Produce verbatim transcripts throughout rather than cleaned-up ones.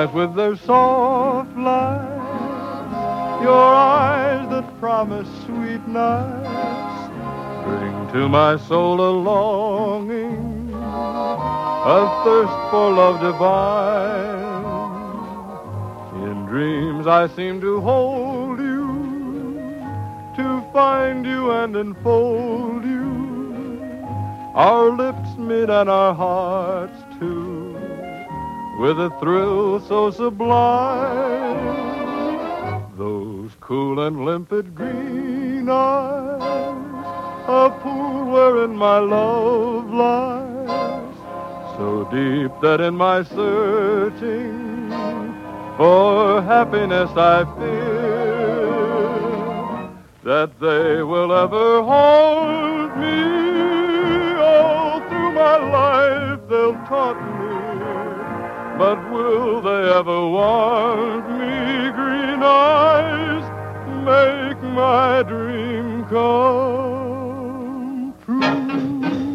night with their soft lights, your eyes that promise sweet nights, bring to my soul a longing, a thirst for love divine. In dreams I seem to hold you, to find you and enfold you, our lips meet and our hearts too, with a thrill so sublime. Those cool and limpid green eyes, a pool wherein my love lies, so deep that in my searching for happiness I fear that they will ever hold me. All through my life they'll taunt me, but will they ever want me? Green eyes make my dream come true.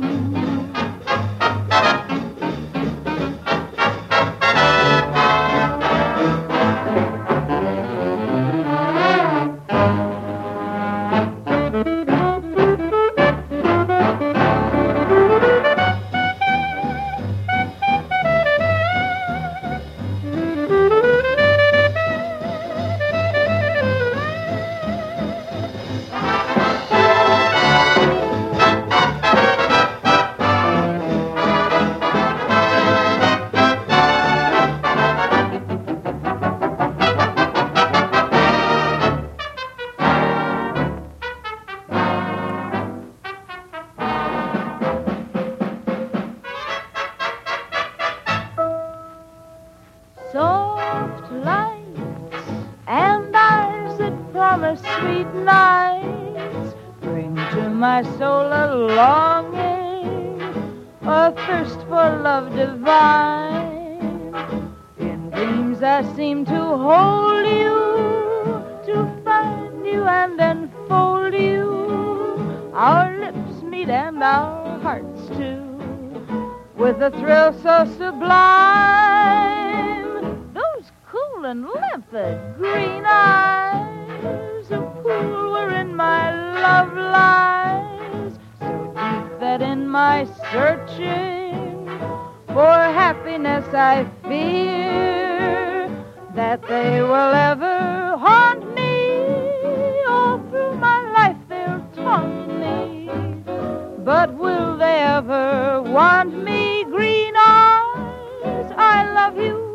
Soft lights and eyes that promise sweet nights bring to my soul a longing, a thirst for love divine. In dreams I seem to hold you, to find you and enfold you, our lips meet and our hearts too, with a thrill so sublime. Cool and limpid green eyes, a pool wherein my love lies, so deep that in my searching for happiness I fear that they will ever haunt me. All through my life they'll taunt me, but will they ever want me? Green eyes, I love you